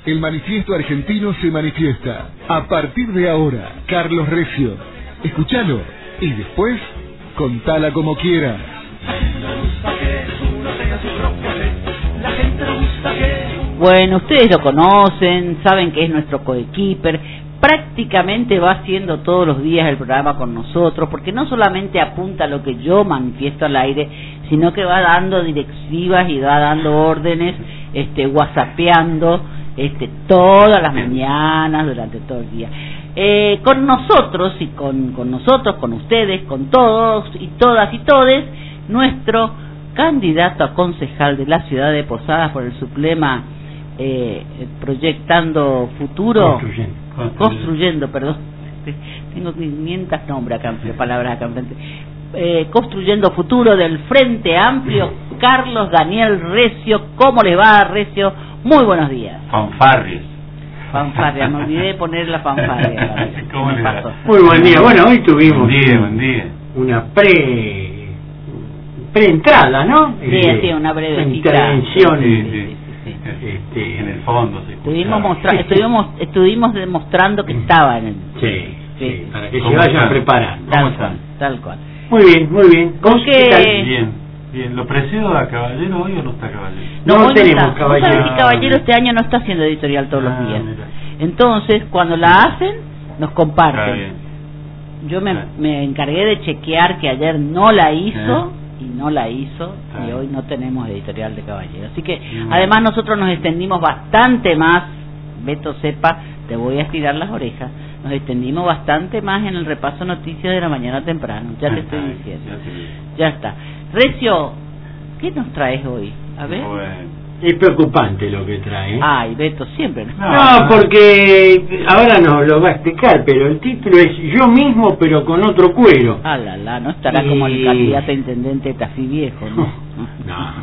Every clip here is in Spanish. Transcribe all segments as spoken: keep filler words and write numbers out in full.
El manifiesto argentino se manifiesta. A partir de ahora, Carlos Recio. Escúchalo y después contala como quieras. Bueno, ustedes lo conocen, saben que es nuestro coequiper. Prácticamente va haciendo todos los días el programa con nosotros, porque no solamente apunta lo que yo manifiesto al aire, sino que va dando directivas y va dando órdenes, este, whatsappeando, este, todas las mañanas, durante todo el día. Eh, con nosotros y con, con nosotros, con ustedes, con todos y todas y todes, nuestro candidato a concejal de la ciudad de Posadas por el sublema eh, Proyectando Futuro, construyendo, construyendo, construyendo perdón, tengo quinientos nombres acá, palabras acá enfrente, eh, Construyendo Futuro del Frente Amplio, Carlos Daniel Recio. ¿Cómo le va, Recio? Muy buenos días. Fanfarrias. Fanfarria, me olvidé de poner la fanfarria. ¿Cómo le va? Muy buen día. Bueno, hoy tuvimos buen día, buen día. una pre preentrada, ¿no? Sí, este, sí, una breve intervención. Sí, sí, sí. Este, en el fondo se estuvimos, mostra estuvimos, estuvimos demostrando que estaba en el... Sí, sí, sí, para que se ¿Cómo vayan están? preparando. Tal ¿Cómo cual, están? tal cual. Muy bien, muy bien. ¿Con ¿Vos qué? qué tal? Bien, bien. ¿Lo precedo a Caballero hoy o no está Caballero? No, hoy tenemos está. Caballero. ¿Vos sabés que Caballero este año no está haciendo editorial todos Ah, los días? mira. Entonces, cuando la hacen, nos Está comparten. bien. Yo me, Está. me encargué de chequear que ayer no la hizo, y no la hizo, Está y bien. hoy no tenemos editorial de Caballero. Así que, Bien. además, nosotros nos extendimos bastante más, Beto sepa, te voy a estirar las orejas, nos extendimos bastante más en el repaso noticias de la mañana temprano, ya te estoy diciendo. Ya te digo. Ya está. Recio, ¿qué nos traes hoy? A ver. Bueno. Es preocupante lo que trae. Ay, Beto, siempre. No. No, porque ahora nos lo va a explicar, pero el título es Yo mismo, pero con otro cuero. Ah, la, la, no estará Y- como el candidato a intendente de Tafí Viejo, ¿no? No,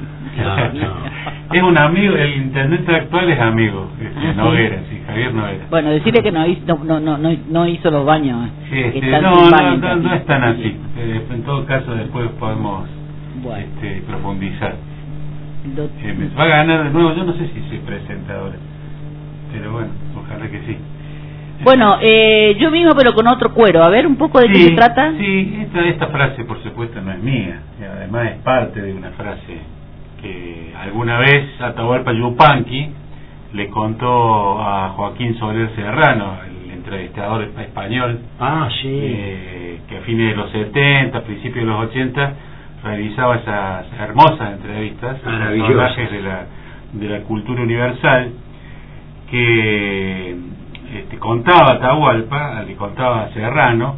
no, no. Es un amigo, el intendente actual es amigo, este, Ah, Noguera, sí, Javier Noguera. Bueno, decirle que no hizo, no, no, no, no hizo los baños. Sí, que este, están no, sin no, baño en no, Tafí. no es tan así. Eh, en todo caso, después podemos Bueno, este, profundizar. lo- Eh, me va a ganar de nuevo, yo no sé si se presenta ahora, pero bueno, ojalá que sí. bueno eh, yo mismo, pero con otro cuero. A ver, un poco de Sí, qué se trata. Sí, esta, esta frase por supuesto no es mía, y además es parte de una frase que alguna vez Atahualpa Yupanqui le contó a Joaquín Soler Serrano, el entrevistador español, Ah, sí. eh, que a fines de los setenta, principios de los ochenta, realizaba esas hermosas entrevistas a Maravillosas. personajes de la, de la cultura universal, que este, contaba Atahualpa, le contaba a Serrano,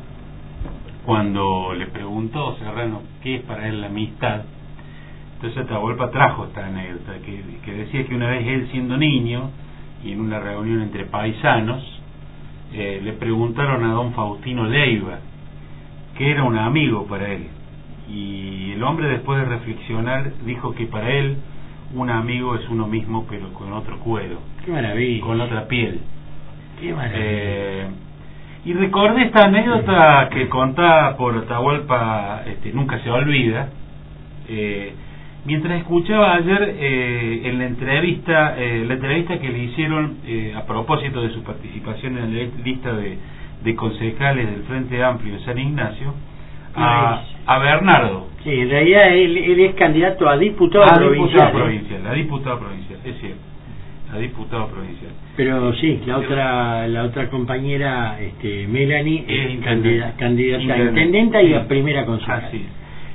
cuando le preguntó Serrano qué es para él la amistad. Entonces Atahualpa trajo esta anécdota, que, que decía que una vez él siendo niño, y en una reunión entre paisanos, eh, le preguntaron a don Faustino Leiva, que era un amigo para él, y el hombre, después de reflexionar, dijo que para él un amigo es uno mismo, pero con otro cuero, Qué maravilla. con otra piel. Qué maravilla. Eh, y recordé esta anécdota que contaba por Atahualpa, este, nunca se olvida, eh, mientras escuchaba ayer eh, en la entrevista eh, la entrevista que le hicieron eh, a propósito de su participación en la lista de, de concejales del Frente Amplio de San Ignacio, a, a Bernardo. Sí, en realidad él, él es candidato a diputado a provincial. diputado ¿eh? provincial, a diputado provincial, es cierto, a diputado provincial. Pero sí, la otra la otra compañera, este, Melanie, Es es intendente. candida- candidata a Intendente. intendenta y Sí. a primera concejal. Así es.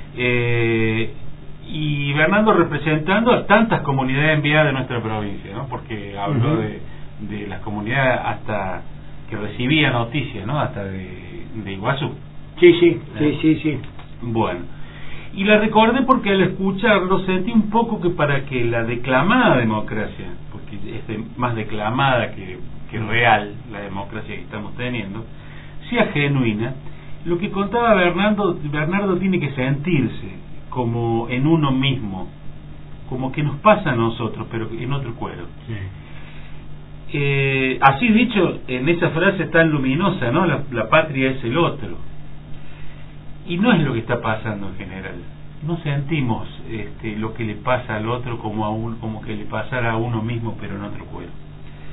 Eh, y Bernardo representando a tantas comunidades enviadas de nuestra provincia, ¿no? Porque habló Ujú. de, de las comunidades hasta que recibía noticias, ¿no? Hasta de, de Iguazú. Sí, sí, sí, Eh. sí, sí. Bueno, y la recordé porque al escucharlo sentí un poco que para que la declamada democracia, porque es de- más declamada que, que real la democracia que estamos teniendo, sea genuina, lo que contaba Bernardo, Bernardo tiene que sentirse como en uno mismo, como que nos pasa a nosotros, pero en otro cuero. Sí. Eh, así dicho, en esa frase tan luminosa, ¿no? La, la patria es el otro. Y no es lo que está pasando en general. No sentimos este, lo que le pasa al otro como a un, como que le pasara a uno mismo, pero en otro cuero.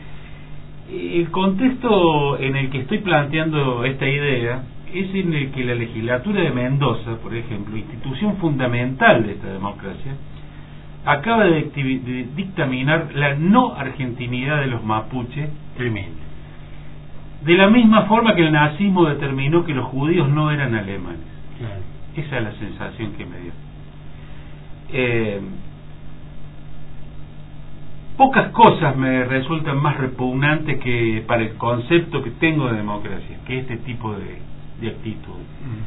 El contexto en el que estoy planteando esta idea es en el que la legislatura de Mendoza, por ejemplo, institución fundamental de esta democracia, acaba de, de dictaminar la no argentinidad de los mapuches. Tremendo. De la misma forma que el nazismo determinó que los judíos no eran alemanes. Claro. Esa es la sensación que me dio. Eh, pocas cosas me resultan más repugnantes que para el concepto que tengo de democracia, que este tipo de, de actitud.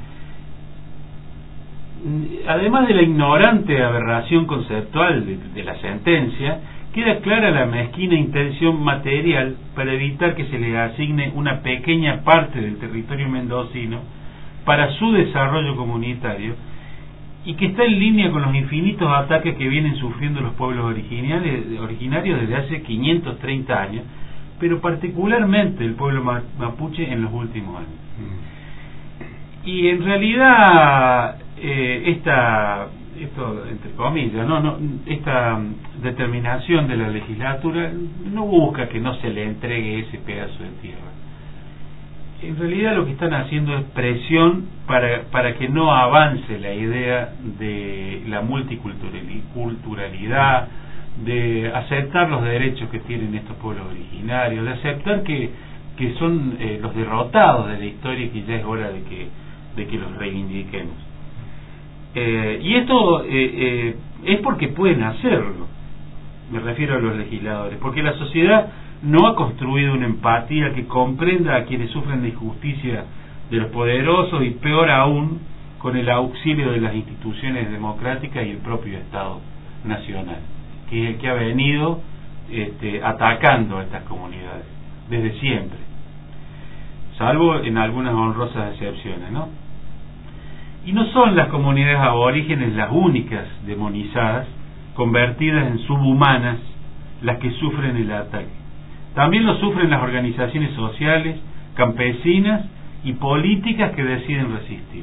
Mm. Además de la ignorante aberración conceptual de, de la sentencia, queda clara la mezquina intención material para evitar que se le asigne una pequeña parte del territorio mendocino para su desarrollo comunitario, y que está en línea con los infinitos ataques que vienen sufriendo los pueblos originales, originarios desde hace quinientos treinta años, pero particularmente el pueblo mapuche en los últimos años. Mm. Y en realidad eh, esta esto entre comillas no no esta determinación de la legislatura no busca que no se le entregue ese pedazo de tierra. En realidad lo que están haciendo es presión para para que no avance la idea de la multiculturalidad, de aceptar los derechos que tienen estos pueblos originarios, de aceptar que que son eh, los derrotados de la historia y que ya es hora de que de que los reivindiquemos. Eh, y esto eh, eh, es porque pueden hacerlo, me refiero a los legisladores, porque la sociedad no ha construido una empatía que comprenda a quienes sufren de injusticia de los poderosos, y peor aún con el auxilio de las instituciones democráticas y el propio Estado nacional, que es el que ha venido este, atacando a estas comunidades desde siempre, salvo en algunas honrosas excepciones, ¿no? Y no son las comunidades aborígenes las únicas demonizadas, convertidas en subhumanas, las que sufren el ataque. También lo sufren las organizaciones sociales, campesinas y políticas que deciden resistir.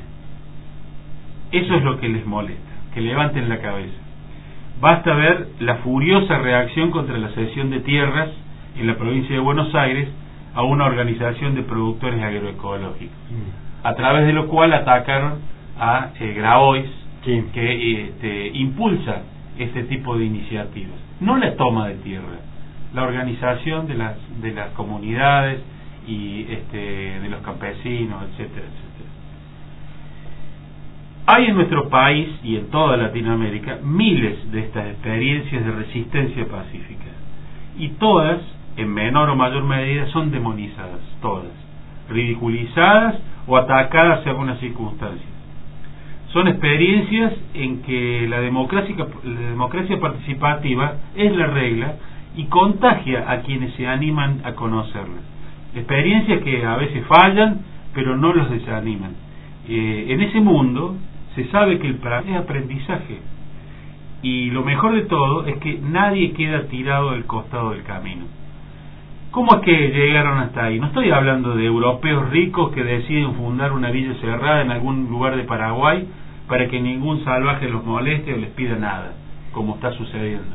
Eso es lo que les molesta, que levanten la cabeza. Basta ver la furiosa reacción contra la cesión de tierras en la provincia de Buenos Aires a una organización de productores agroecológicos, a través de lo cual atacaron a eh, Grabois, sí, que este, impulsa este tipo de iniciativas. No la toma de tierra, la organización de las de las comunidades y este, de los campesinos, etcétera, etcétera. Hay en nuestro país y en toda Latinoamérica miles de estas experiencias de resistencia pacífica, y todas, en menor o mayor medida, son demonizadas, todas, ridiculizadas o atacadas en algunas circunstancias. Son experiencias en que la democracia, la democracia participativa es la regla y contagia a quienes se animan a conocerlas. Experiencias que a veces fallan, pero no los desaniman. Eh, en ese mundo se sabe que el es aprendizaje, y lo mejor de todo es que nadie queda tirado al costado del camino. ¿Cómo es que llegaron hasta ahí? No estoy hablando de europeos ricos que deciden fundar una villa cerrada en algún lugar de Paraguay para que ningún salvaje los moleste o les pida nada, como está sucediendo.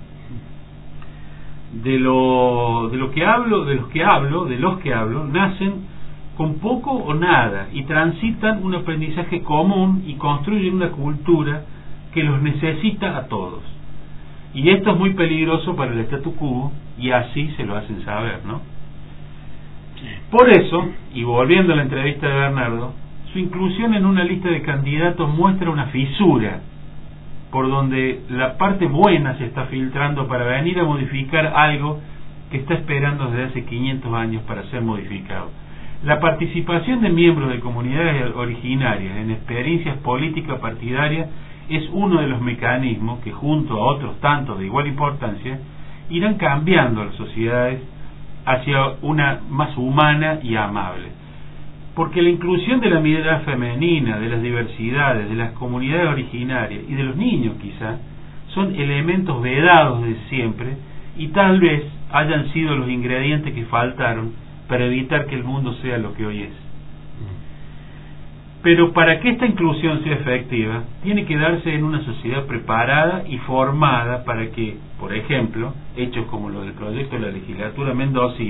De lo de lo que hablo, de los que hablo, de los que hablo, nacen con poco o nada y transitan un aprendizaje común y construyen una cultura que los necesita a todos. Y esto es muy peligroso para el statu quo, y así se lo hacen saber, ¿no? Por eso, y volviendo a la entrevista de Bernardo, su inclusión en una lista de candidatos muestra una fisura por donde la parte buena se está filtrando para venir a modificar algo que está esperando desde hace quinientos años para ser modificado. La participación de miembros de comunidades originarias en experiencias políticas partidarias es uno de los mecanismos que, junto a otros tantos de igual importancia, irán cambiando las sociedades hacia una más humana y amable. Porque la inclusión de la mirada femenina, de las diversidades, de las comunidades originarias y de los niños quizá, son elementos vedados de siempre, y tal vez hayan sido los ingredientes que faltaron para evitar que el mundo sea lo que hoy es. Pero para que esta inclusión sea efectiva, tiene que darse en una sociedad preparada y formada para que, por ejemplo, hechos como los del proyecto de la legislatura mendocina,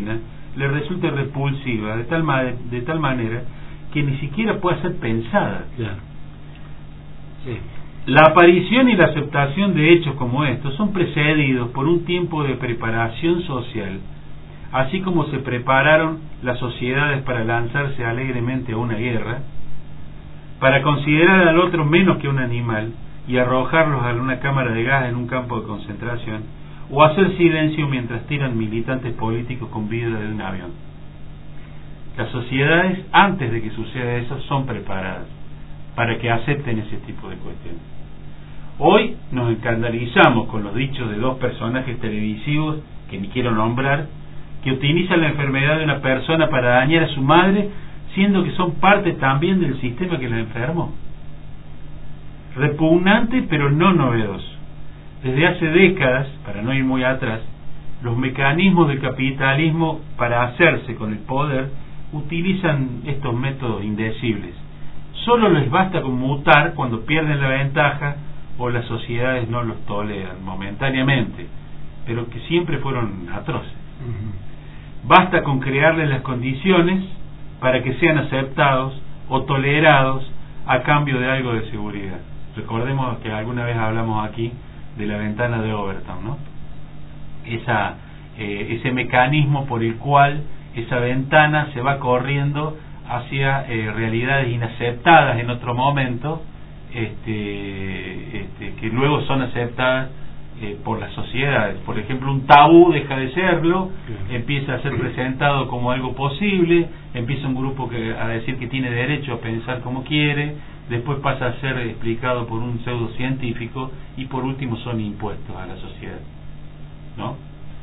le resulte repulsiva de tal, ma de tal manera que ni siquiera pueda ser pensada. Claro. Sí. La aparición y la aceptación de hechos como estos son precedidos por un tiempo de preparación social, así como se prepararon las sociedades para lanzarse alegremente a una guerra, para considerar al otro menos que un animal y arrojarlos a una cámara de gas en un campo de concentración, o hacer silencio mientras tiran militantes políticos con vida de un avión. Las sociedades, antes de que suceda eso, son preparadas para que acepten ese tipo de cuestiones. Hoy nos escandalizamos con los dichos de dos personajes televisivos, que ni quiero nombrar, que utilizan la enfermedad de una persona para dañar a su madre, siendo que son parte también del sistema que la enfermó. Repugnante, pero no novedoso. Desde hace décadas, para no ir muy atrás, los mecanismos del capitalismo para hacerse con el poder utilizan estos métodos indecibles. Solo les basta con mutar cuando pierden la ventaja o las sociedades no los toleran momentáneamente, pero que siempre fueron atroces. Uh-huh. Basta con crearles las condiciones para que sean aceptados o tolerados a cambio de algo de seguridad. Recordemos que alguna vez hablamos aquí de la ventana de Overton, ¿no? Esa, eh, ese mecanismo por el cual esa ventana se va corriendo hacia eh, realidades inaceptadas en otro momento, este, este, que luego son aceptadas eh, por las sociedades. Por ejemplo, un tabú deja de serlo, empieza a ser presentado como algo posible, empieza un grupo que, a decir que tiene derecho a pensar como quiere, después pasa a ser explicado por un pseudocientífico y por último son impuestos a la sociedad, ¿no?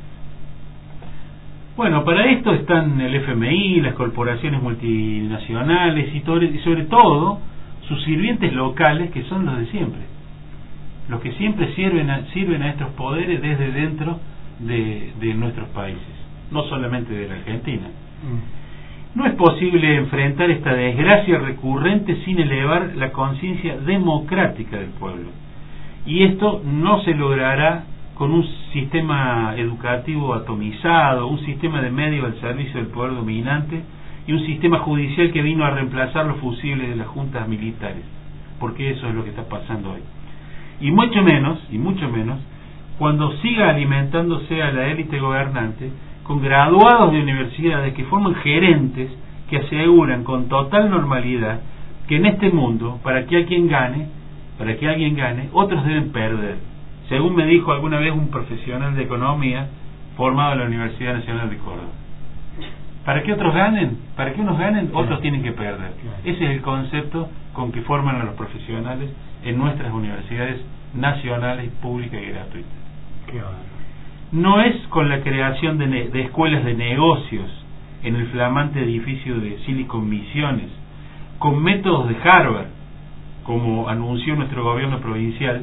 Bueno, para esto están el F M I, las corporaciones multinacionales y, todo, y sobre todo sus sirvientes locales, que son los de siempre, los que siempre sirven a, sirven a estos poderes desde dentro de, de nuestros países, no solamente de la Argentina. No es posible enfrentar esta desgracia recurrente sin elevar la conciencia democrática del pueblo, y esto no se logrará con un sistema educativo atomizado, un sistema de medios al servicio del poder dominante y un sistema judicial que vino a reemplazar los fusibles de las juntas militares, porque eso es lo que está pasando hoy. Y mucho menos, y mucho menos, cuando siga alimentándose a la élite gobernante con graduados de universidades que forman gerentes que aseguran con total normalidad que en este mundo, para que alguien gane, para que alguien gane, otros deben perder. Según me dijo alguna vez un profesional de economía formado en la Universidad Nacional de Córdoba. Para que otros ganen, para que unos ganen, otros tienen que perder. Ese es el concepto con que forman a los profesionales en nuestras universidades nacionales, públicas y gratuitas. Qué bueno. No es con la creación de, de escuelas de negocios en el flamante edificio de Silicon Misiones, con métodos de Harvard, como anunció nuestro gobierno provincial,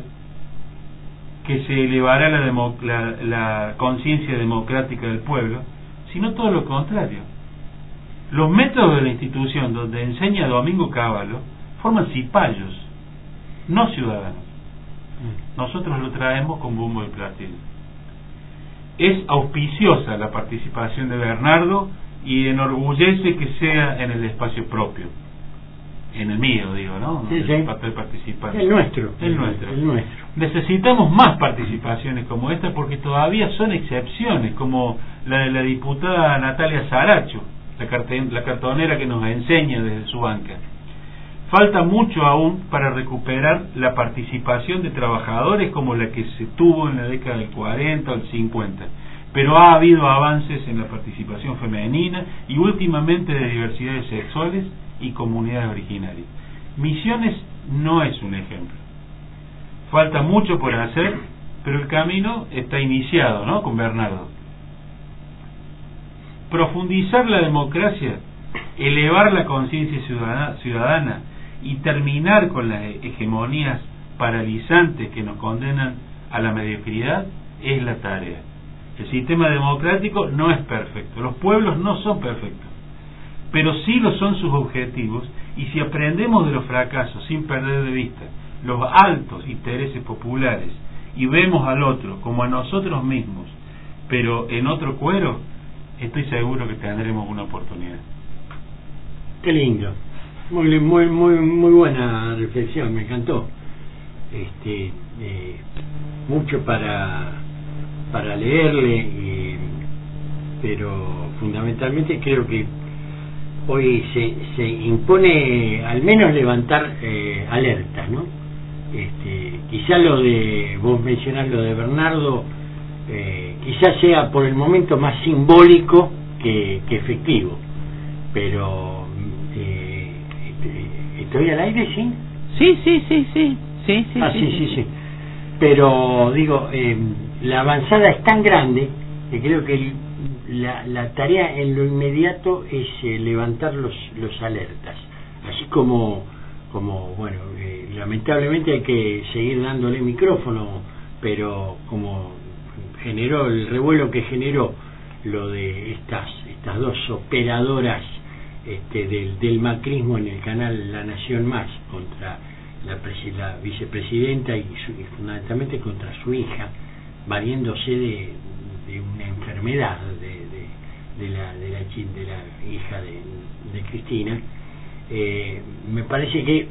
que se elevará la, demo, la, la conciencia democrática del pueblo, sino todo lo contrario. Los métodos de la institución donde enseña Domingo Cavallo forman cipayos, no ciudadanos. Nosotros lo traemos con bombo y platillo. Es auspiciosa la participación de Bernardo y enorgullece que sea en el espacio propio, en el mío, digo, ¿no? Sí, el sí. papel participante. El nuestro. El nuestro. El nuestro. Necesitamos más participaciones como esta porque todavía son excepciones, como la de la diputada Natalia Saracho, la, carte- la cartonera que nos enseña desde su banca. Falta mucho aún para recuperar la participación de trabajadores como la que se tuvo en la década del cuarenta o el cincuenta, pero ha habido avances en la participación femenina y últimamente de diversidades sexuales y comunidades originarias. Misiones no es un ejemplo. Falta mucho por hacer, pero el camino está iniciado, ¿no? Con Bernardo. Profundizar la democracia, elevar la conciencia ciudadana, ciudadana y terminar con las hegemonías paralizantes que nos condenan a la mediocridad es la tarea. El sistema democrático no es perfecto, los pueblos no son perfectos, pero sí lo son sus objetivos, y si aprendemos de los fracasos sin perder de vista los altos intereses populares y vemos al otro como a nosotros mismos, pero en otro cuero, estoy seguro que tendremos una oportunidad. Qué lindo, muy muy muy muy buena reflexión, me encantó. Este, eh, mucho para para leerle, eh, pero fundamentalmente creo que hoy se, se impone al menos levantar eh, alertas, ¿no? Este, quizá lo de, vos mencionás lo de Bernardo, eh, quizás sea por el momento más simbólico que, que efectivo, pero eh, ¿estoy al aire, sí? Sí, sí, sí, sí, sí, sí. Ah, sí, sí, sí, sí. sí. Pero digo, eh, la avanzada es tan grande que creo que el, la, la tarea en lo inmediato es eh, levantar los, los alertas, así como como bueno, eh, lamentablemente hay que seguir dándole micrófono, pero como generó el revuelo que generó lo de estas estas dos operadoras este, del, del macrismo en el canal La Nación Más contra la, la vicepresidenta y, su, y fundamentalmente contra su hija, valiéndose de, de una enfermedad de, de, de, la, de, la, de la hija de, de Cristina. Eh, me parece que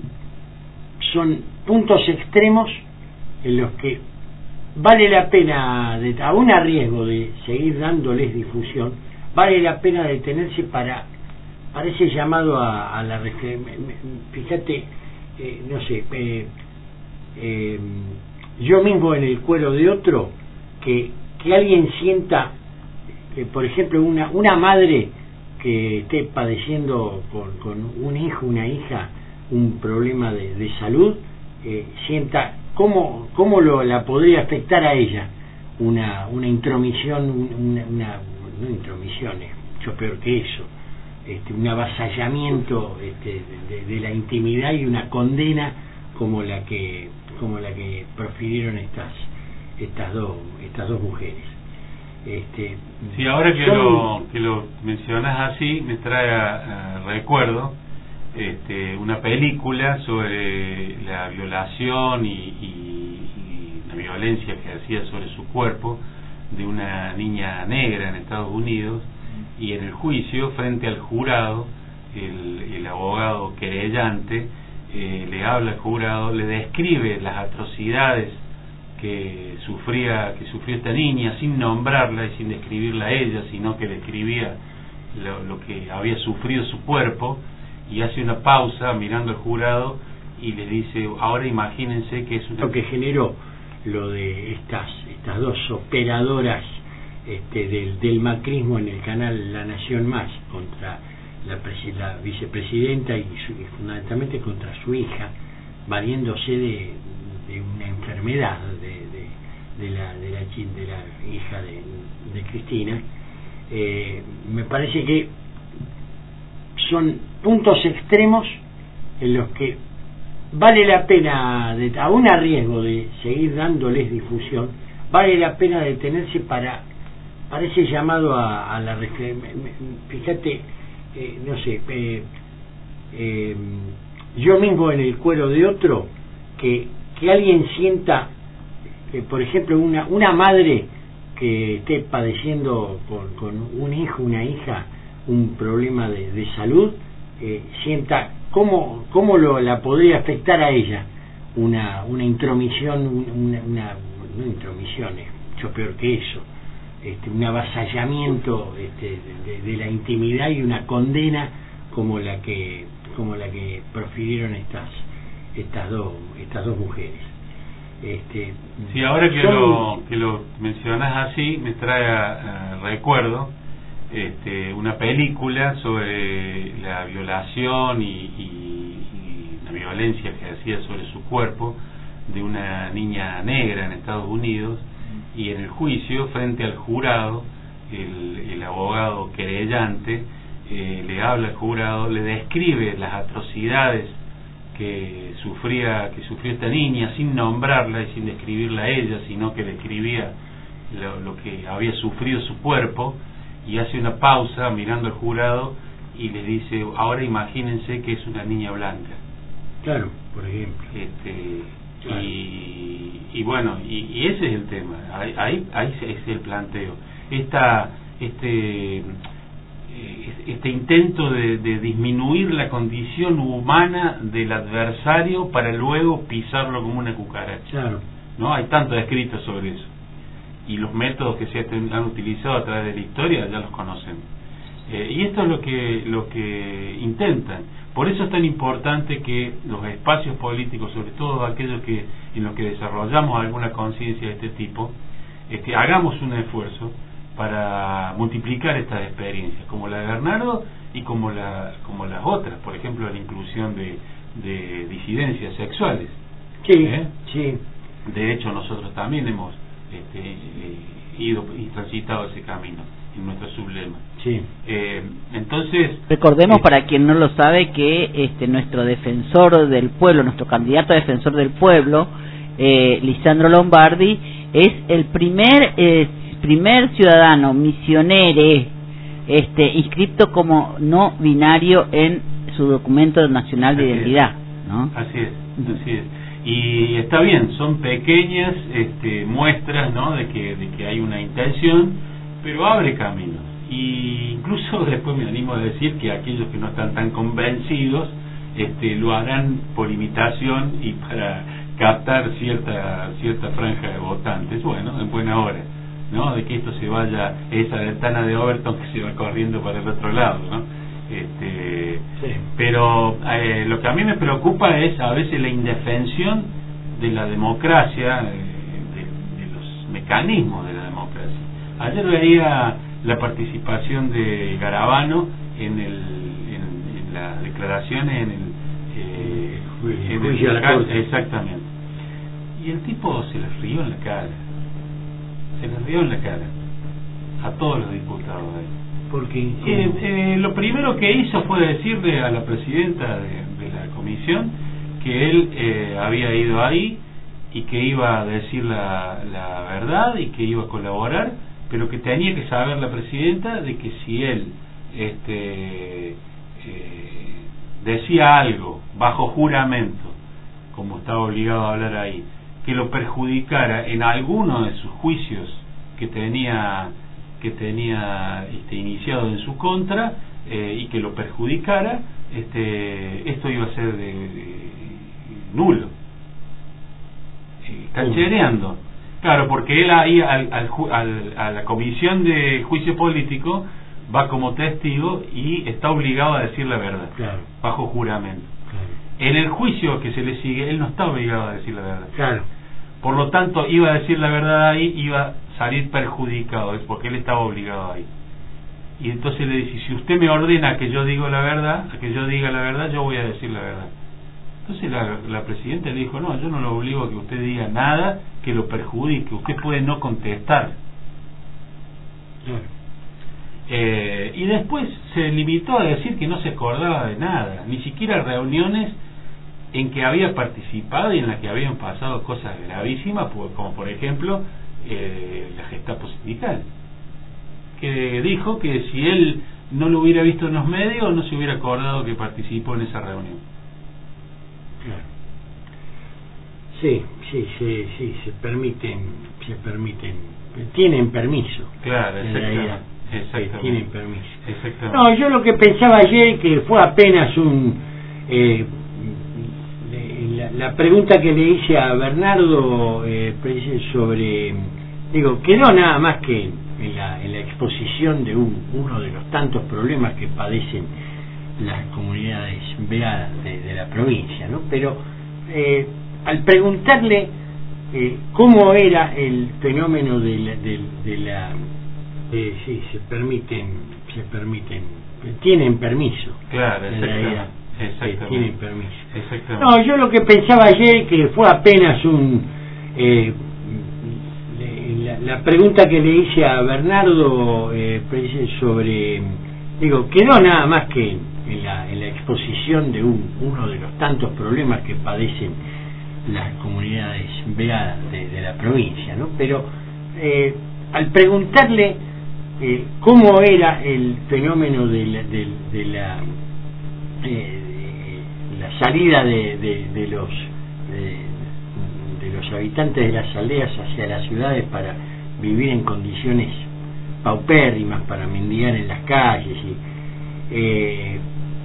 son puntos extremos en los que vale la pena, de, aún a riesgo de seguir dándoles difusión, vale la pena detenerse para, para ese llamado a, a la fíjate, eh, no sé, eh, eh, yo mismo en el cuero de otro, que, que alguien sienta que, por ejemplo, una, una madre que esté padeciendo con, con un hijo, una hija, un problema de, de salud, eh, sienta cómo, cómo lo, la podría afectar a ella una, una intromisión, una, una no intromisión, es mucho peor que eso, este, un avasallamiento este, de, de la intimidad y una condena como la que como la que profirieron estas estas dos estas dos mujeres. Este, sí, ahora que son... lo que lo mencionas así me trae a, a recuerdo este, una película sobre la violación y, y, y la violencia que hacía sobre su cuerpo de una niña negra en Estados Unidos, y en el juicio frente al jurado el, el abogado querellante eh, le habla al jurado, le describe las atrocidades que sufría que sufrió esta niña sin nombrarla y sin describirla a ella, sino que describía lo, lo que había sufrido su cuerpo, y hace una pausa mirando al jurado y le dice, ahora imagínense que es una... lo que generó lo de estas estas dos operadoras este, del, del macrismo en el canal La Nación Más contra la, la vicepresidenta y, su, y fundamentalmente contra su hija, valiéndose de de una enfermedad de, de, de, la, de, la, de la hija de, de Cristina. Eh, me parece que son puntos extremos en los que vale la pena, de, aún a riesgo de seguir dándoles difusión, vale la pena detenerse para, para ese llamado a, a la fíjate, eh, no sé, eh, eh, yo mismo en el cuero de otro, que que alguien sienta que, por ejemplo, una, una madre que esté padeciendo con, con un hijo, una hija, un problema de, de salud, eh, sienta cómo, cómo lo, la podría afectar a ella una, una intromisión, una, una no intromisión, es mucho peor que eso, este, un avasallamiento este, de, de la intimidad y una condena como la que como la que profirieron estas estas dos estas dos mujeres. Este, sí, ahora que son... lo que lo mencionas así me trae a, a recuerdo este, una película sobre la violación y, y, y la violencia que hacía sobre su cuerpo de una niña negra en Estados Unidos, y en el juicio frente al jurado el, el abogado querellante eh, le habla al jurado, le describe las atrocidades que sufría que sufrió esta niña sin nombrarla y sin describirla a ella, sino que describía lo, lo que había sufrido su cuerpo, y hace una pausa mirando al jurado y le dice, ahora imagínense que es una niña blanca. Claro, por ejemplo. Este, claro. y, y bueno, y, y ese es el tema, ahí, ahí, ahí es el planteo. Esta, este este intento de, de disminuir la condición humana del adversario para luego pisarlo como una cucaracha. Claro. ¿No? Hay tanto escrito sobre eso. Y los métodos que se han utilizado a través de la historia ya los conocen. Eh, y esto es lo que, lo que intentan. Por eso es tan importante que los espacios políticos, sobre todo aquellos que en los que desarrollamos alguna conciencia de este tipo, este, hagamos un esfuerzo para multiplicar estas experiencias, como la de Bernardo y como la como las otras, por ejemplo la inclusión de, de disidencias sexuales. Sí, ¿Eh? sí. De hecho nosotros también hemos este, ido y transitado ese camino en nuestro sublema. Sí. Eh, entonces recordemos eh, para quien no lo sabe que este nuestro defensor del pueblo, nuestro candidato a defensor del pueblo, eh, Lisandro Lombardi, es el primer eh, primer ciudadano misionero este inscrito como no binario en su documento nacional de así identidad, es, ¿no? Así es, así es. Y está bien, son pequeñas este, muestras, ¿no? de que de que hay una intención, pero abre caminos. Y incluso después me animo a decir que aquellos que no están tan convencidos este, lo harán por imitación y para captar cierta cierta franja de votantes, bueno, en buena hora, ¿no? De que esto se vaya, esa ventana de Overton que se va corriendo para el otro lado, ¿no? Este, sí. Pero eh, lo que a mí me preocupa es a veces la indefensión de la democracia, eh, de, de los mecanismos de la democracia. Ayer veía la participación de Garabano en, el, en, en las declaraciones en el, eh, en el, juicio a la Corte. Exactamente. Y el tipo se les rió en la cara. Se les rió en la cara a todos los diputados ahí. Porque Eh, eh, lo primero que hizo fue decirle a la presidenta de, de la comisión que él eh, había ido ahí y que iba a decir la, la verdad y que iba a colaborar, pero que tenía que saber la presidenta de que si él este, eh, decía algo bajo juramento, como estaba obligado a hablar ahí, que lo perjudicara en alguno de sus juicios que tenía que tenía este, iniciado en su contra eh, y que lo perjudicara, este, esto iba a ser de, de nulo, eh, canchereando. Claro, porque él ahí al, al, al, a la comisión de juicio político va como testigo y está obligado a decir la verdad, claro, bajo juramento. claro. En el juicio que se le sigue, él no está obligado a decir la verdad. Claro. Por lo tanto, iba a decir la verdad ahí, iba a salir perjudicado, es porque él estaba obligado ahí. Y entonces le dice, si usted me ordena que yo diga la verdad, que yo diga la verdad, yo voy a decir la verdad. Entonces la, la presidenta le dijo, no, yo no lo obligo a que usted diga nada que lo perjudique, usted puede no contestar. Claro. Eh, y después se limitó a decir que no se acordaba de nada, ni siquiera reuniones en que había participado y en las que habían pasado cosas gravísimas, como por ejemplo eh, la Gestapo sindical, que dijo que si él no lo hubiera visto en los medios no se hubiera acordado que participó en esa reunión. Claro. Sí, sí, sí, sí, se permiten, se permiten, tienen permiso. Claro, en exactamente. realidad. Exactamente. Sí, tienen permiso. Exactamente. No, yo lo que pensaba ayer que fue apenas un eh, la, la pregunta que le hice a Bernardo eh, sobre, digo, quedó nada más que en la, en la exposición de un, uno de los tantos problemas que padecen las comunidades beadas de, de la provincia, ¿no? Pero eh, al preguntarle eh, cómo era el fenómeno de la, de, de la eh, sí, se permiten, se permiten, tienen permiso. Claro, en exactamente. realidad. Exactamente. Que tienen permiso. Exactamente. No, yo lo que pensaba ayer que fue apenas un eh, la, la pregunta que le hice a Bernardo eh, sobre, digo, quedó nada más que en la, en la exposición de un, uno de los tantos problemas que padecen las comunidades beadas de, de la provincia, ¿no? Pero eh, al preguntarle eh, cómo era el fenómeno de la, de, de la eh, la salida de, de, de los de, de los habitantes de las aldeas hacia las ciudades para vivir en condiciones paupérrimas para mendigar en las calles. Y, eh,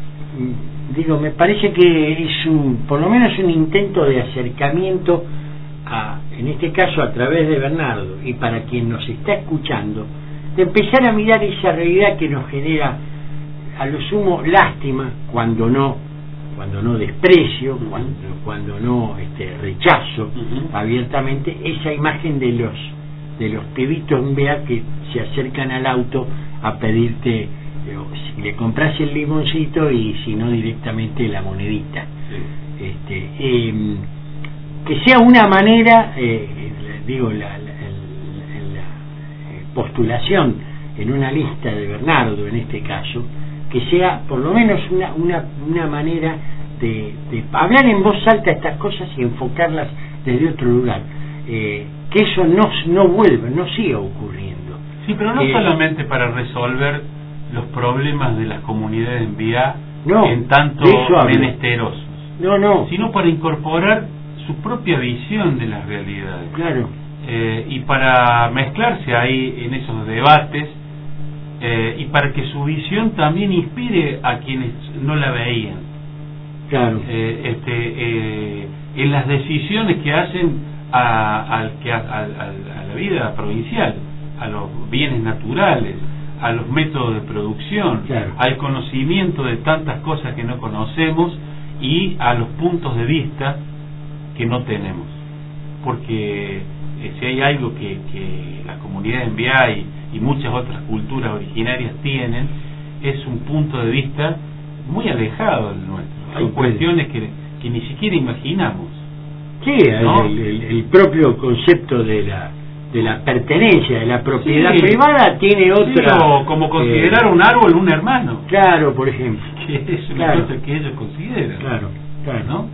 digo, me parece que es un, por lo menos un intento de acercamiento a, en este caso a través de Bernardo, y para quien nos está escuchando, de empezar a mirar esa realidad que nos genera a lo sumo lástima, cuando no cuando no desprecio, cuando cuando no este rechazo uh-huh. abiertamente esa imagen de los de los pibitos en B A que se acercan al auto a pedirte si le compras el limoncito y si no directamente la monedita. Sí. Este eh, que sea una manera, eh, digo, la, la, la, la postulación en una lista de Bernardo en este caso, que sea por lo menos una una, una manera de, de hablar en voz alta estas cosas y enfocarlas desde otro lugar, eh, que eso no no vuelva, no siga ocurriendo. Sí, pero no eh, solamente para resolver los problemas de las comunidades en V I A no, en tanto menesterosos, no, no, sino para incorporar su propia visión de las realidades. Claro. Eh, y para mezclarse ahí en esos debates, eh, y para que su visión también inspire a quienes no la veían. Claro. Eh, este, eh, en las decisiones que hacen a, al, que a, a, a la vida provincial, a los bienes naturales, a los métodos de producción, claro. al conocimiento de tantas cosas que no conocemos y a los puntos de vista que no tenemos. Porque eh, si hay algo que, que la comunidad en V I A y, y muchas otras culturas originarias tienen, es un punto de vista muy alejado del nuestro. Hay cuestiones que, que ni siquiera imaginamos. Sí, ¿no? el, el, el propio concepto de la de la pertenencia, de la propiedad sí. privada tiene otra... Sí, o como considerar eh, un árbol un hermano. Claro, por ejemplo. Que es una claro. cosa que ellos consideran. Claro, claro. ¿No?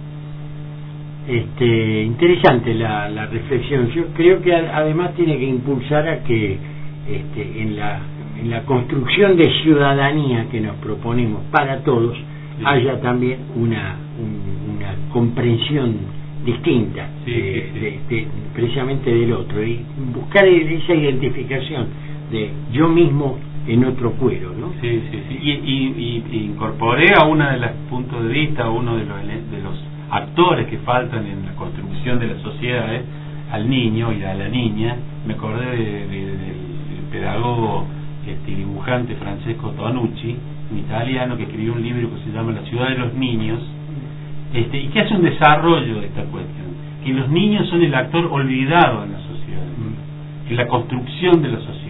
Este, interesante la, la reflexión. Yo creo que además tiene que impulsar a que este, en la en la construcción de ciudadanía que nos proponemos para todos sí. haya también una un, una comprensión distinta sí, de, sí, sí. De, de, precisamente del otro, y buscar esa identificación de yo mismo en otro cuero, ¿no? Sí, sí, sí. Y, y, y incorporé a uno de los puntos de vista, a uno de los de los actores que faltan en la construcción de las sociedades, al niño y a la niña. Me acordé de, de, de, del pedagogo este, dibujante Francesco Tonucci, un italiano que escribió un libro que se llama La ciudad de los niños, este, y que hace un desarrollo de esta cuestión, que los niños son el actor olvidado en la sociedad, en la construcción de la sociedad.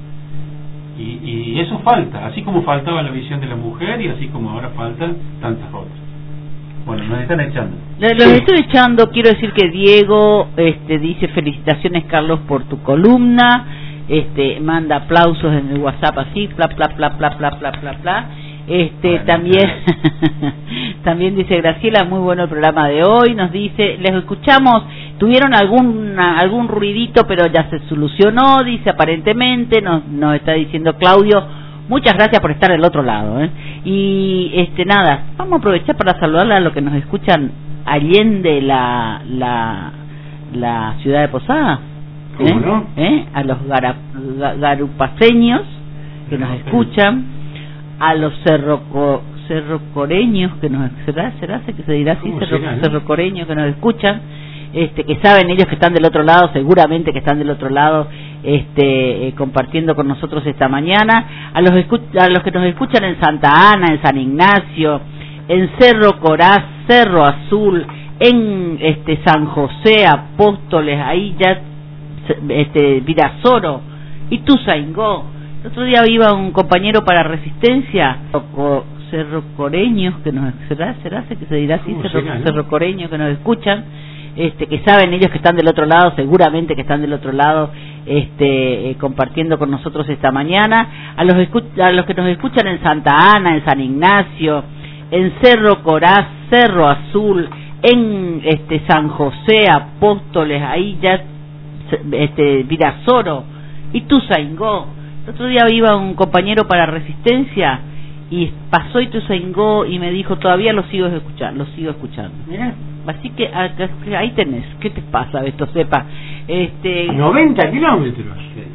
Y, y eso falta, así como faltaba la visión de la mujer y así como ahora faltan tantas otras. Bueno, nos están echando. Los sí. estoy echando. Quiero decir que Diego este, dice felicitaciones Carlos por tu columna, este, manda aplausos en el WhatsApp así, bla bla bla bla bla bla bla bla. Este bueno, también también dice Graciela, muy bueno el programa de hoy. Nos dice, les escuchamos, tuvieron algún algún ruidito, pero ya se solucionó, dice aparentemente. Nos nos está diciendo Claudio, muchas gracias por estar del otro lado, ¿eh? Y este nada, vamos a aprovechar para saludar a los que nos escuchan allende la la la ciudad de Posada, ¿cómo ¿eh? no? ¿Eh? A los gara, garupaceños que nos escuchan, a los cerroco, cerrocoreños que nos será será que se dirá así, cerro, será, ¿no? cerrocoreños que nos escuchan, este que saben ellos que están del otro lado, seguramente que están del otro lado, este eh, compartiendo con nosotros esta mañana, a los a los que nos escuchan en Santa Ana, en San Ignacio, en Cerro Coraz, Cerro Azul, en este San José, Apóstoles, ahí ya este Virasoro, Ituzaingó. El otro día iba un compañero para Resistencia, cerrocoreños que nos será será que se dirá así, cerro, será, ¿no? cerrocoreños que nos escuchan, este que saben ellos que están del otro lado, seguramente que están del otro lado, este eh, compartiendo con nosotros esta mañana, a los a los que nos escuchan en Santa Ana, en San Ignacio, en Cerro Coraz, Cerro Azul, en este San José, Apóstoles, ahí ya este Virasoro, Ituzaingó. El otro día iba un compañero para Resistencia y pasó Ituzaingó y me dijo, todavía lo sigo escuchando, lo sigo escuchando. Mirá, así que ahí tenés, ¿qué te pasa, Beto Cepa? Este, noventa kilómetros.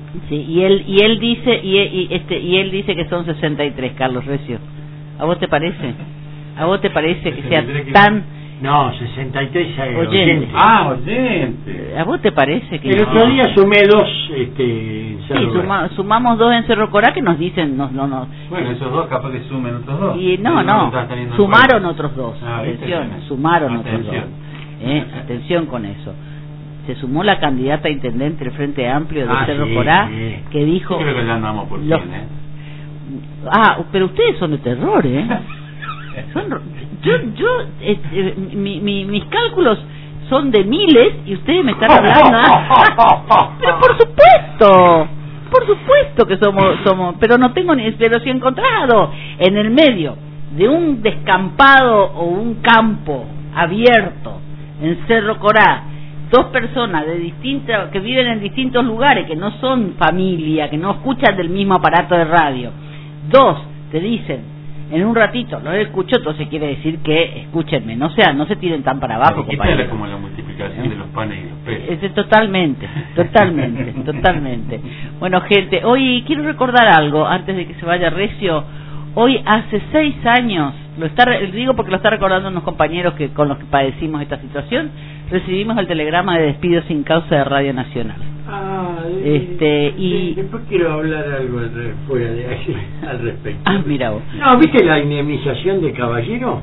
Sí, y él y él dice y, y este y él dice que son sesenta y tres, Carlos Recio. ¿A vos te parece? ¿A vos te parece que sea tan No, sesenta y tres oyentes? oyentes. Ah, oyente. ¿A vos te parece que El no? otro día sumé dos este, en Sí, Cerro Corá. suma- sumamos dos en Cerro Corá que nos dicen no no no Bueno, esos dos capaz que sumen otros dos. y no Pero no lo estás teniendo en sumaron cuenta. otros dos. Ah, ¿viste? Atención, sumaron Atención. otros dos. Eh, atención con eso. Se sumó la candidata a intendente del Frente Amplio de Ah, Cerro sí, Corá sí. que dijo Yo creo que ya andamos por Los- cien, ¿eh? ah, pero ustedes son de terror, ¿eh? Son, ro- yo, yo, eh, eh, mi, mi, mis cálculos son de miles y ustedes me están hablando. Pero por supuesto, por supuesto que somos, somos, pero no tengo ni, pero si he encontrado en el medio de un descampado o un campo abierto en Cerro Corá dos personas de distintas que viven en distintos lugares, que no son familia, que no escuchan del mismo aparato de radio, dos te dicen en un ratito no escucho, entonces quiere decir que escúchenme, no sea, no se tiren tan para abajo, Esta compañeros. es como la multiplicación de los panes y los peces. Es, totalmente, totalmente, totalmente. Bueno, gente, hoy quiero recordar algo antes de que se vaya Recio. Hoy hace seis años, lo está digo porque lo está recordando unos compañeros que con los que padecimos esta situación, recibimos el telegrama de despido sin causa de Radio Nacional. Ah, Este, y- después quiero hablar algo al re- fuera de ahí, al respecto. Ah, mira vos. No, ¿viste la indemnización de Caballero?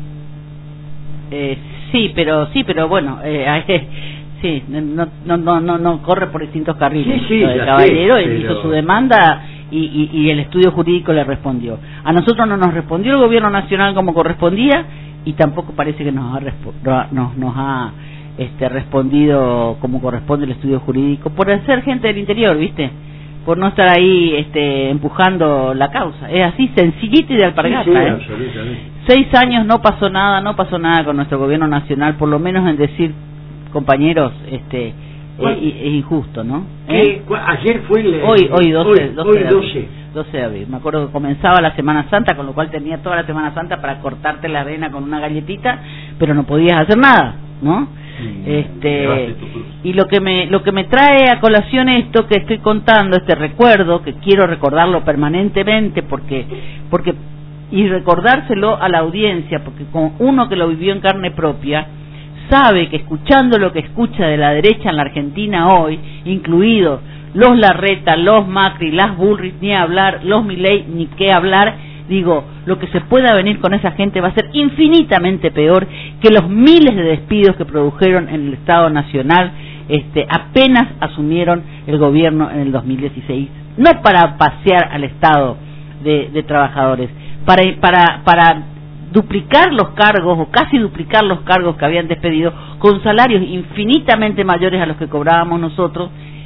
Eh, sí, pero sí, pero bueno, eh, eh, sí, no, no, no, no, no corre por distintos carriles. Sí, sí, Lo de ya Caballero, sé, él pero- hizo su demanda y, y, y el estudio jurídico le respondió. A nosotros no nos respondió el gobierno nacional como correspondía y tampoco parece que nos ha respo- no- nos, nos ha este, respondido como corresponde el estudio jurídico por ser gente del interior, ¿viste? Por no estar ahí este, empujando la causa. Es así, sencillito y de alpargata, Sí, sí, ¿eh? absolutamente. Seis años no pasó nada, no pasó nada con nuestro gobierno nacional, por lo menos en decir, compañeros, este, ¿Cuál? es, es injusto, ¿no? ¿Qué? ¿Eh? ¿Cu- Ayer fue el... Hoy, hoy doce, hoy, doce hoy de abril. doce. doce de abril. Me acuerdo que comenzaba la Semana Santa, con lo cual tenía toda la Semana Santa para cortarte la avena con una galletita, pero no podías hacer nada, ¿no? Sí, este llevaste tu cruz. y lo que me lo que me trae a colación esto que estoy contando, este recuerdo que quiero recordarlo permanentemente porque porque y recordárselo a la audiencia porque con uno que lo vivió en carne propia sabe que escuchando lo que escucha de la derecha en la Argentina hoy, incluidos los Larreta, los Macri, las Bullrich, ni hablar, los Milei, ni qué hablar, digo, lo que se pueda venir con esa gente va a ser infinitamente peor que los miles de despidos que produjeron en el Estado Nacional este, apenas asumieron el gobierno en el dos mil dieciséis, no para pasear al Estado de, de trabajadores, para, para, para duplicar los cargos o casi duplicar los cargos que habían despedido con salarios infinitamente mayores a los que cobrábamos nosotros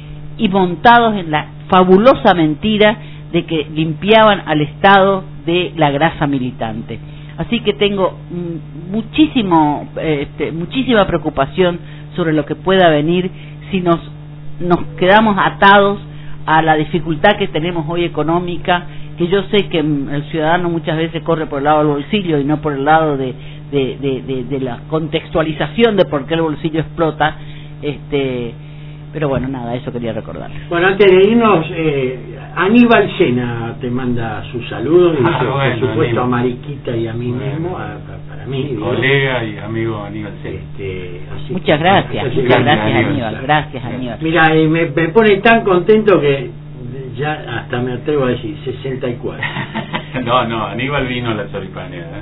y montados en la fabulosa mentira de que limpiaban al Estado de la grasa militante. Así que tengo mm, muchísimo, este, muchísima preocupación sobre lo que pueda venir si nos, nos quedamos atados a la dificultad que tenemos hoy económica, que yo sé que mm, el ciudadano muchas veces corre por el lado del bolsillo y no por el lado de, de, de, de, de la contextualización de por qué el bolsillo explota, este pero bueno, nada, eso quería recordar. Bueno, antes de irnos, eh, Aníbal Sena te manda sus saludos y Ah, por bueno, supuesto Aníbal. a Mariquita y a mí Bueno. mismo, a- a- para mí. digo. Colega y amigo Aníbal Sena. Este, así Muchas que- gracias, así muchas que- gracias Aníbal. Aníbal, gracias Aníbal. Mira, y me, me pone tan contento que ya hasta me atrevo a decir sesenta y cuatro. No, no, Aníbal vino a la choripanera. ¿eh?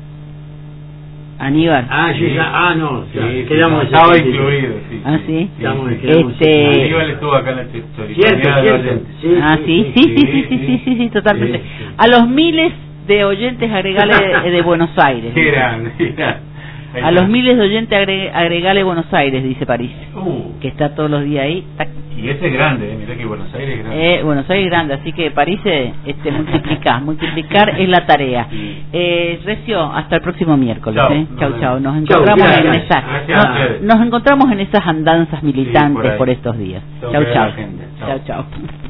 Aníbal. Ah, yo Sí. ya, ah, no, ya, Sí, sí, quedamos no, en estaba sesenta y tres. incluido, sí. Ah, sí. Estamos- Sí, quedamos en Este- sesenta. Aníbal estuvo acá en la Cierto, choripanera de cierto. oyentes. Sí, Ah, sí, sí, sí, sí, sí, sí, sí, sí, totalmente. Sí, sí. A los miles de oyentes agregales de, de Buenos Aires. Qué grande, qué grande. Ahí A está. los miles de oyentes agre- agregales Buenos Aires, dice París, Uh, que está todos los días ahí. tac. y ese es grande, eh, mirá que Buenos Aires es grande. Eh, Buenos Aires es grande, así que París, eh, este, multiplicar, multiplicar es la tarea. Sí. Eh, Recio, hasta el próximo miércoles. Chau, eh. nos Chau, vemos. chau. Nos Chau, encontramos gracias. en esa, Gracias a nos, ustedes. nos encontramos en esas andanzas militantes por ahí. por estos días. Tengo Chau, que ver chau. a la gente. Chau. Chau, chau.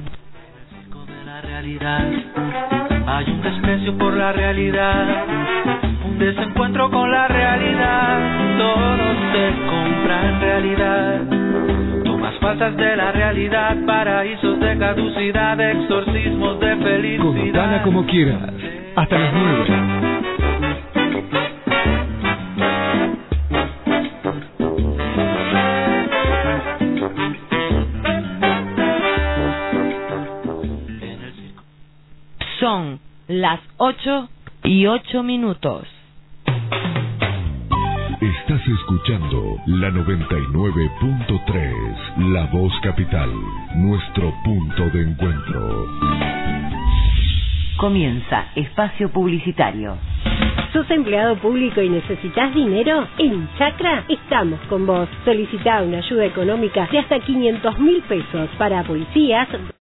De la realidad, hay un desprecio por la realidad, un desencuentro con la realidad, todo se compra en realidad, tomas falsas de la realidad, paraísos de caducidad, exorcismos de felicidad. Contala como quieras, hasta las nueve. Son las ocho y ocho minutos. Estás escuchando la noventa y nueve punto tres, La Voz Capital, nuestro punto de encuentro. Comienza espacio publicitario. ¿Sos empleado público y necesitas dinero? En Chacra estamos con vos. Solicitá una ayuda económica de hasta quinientos mil pesos para policías,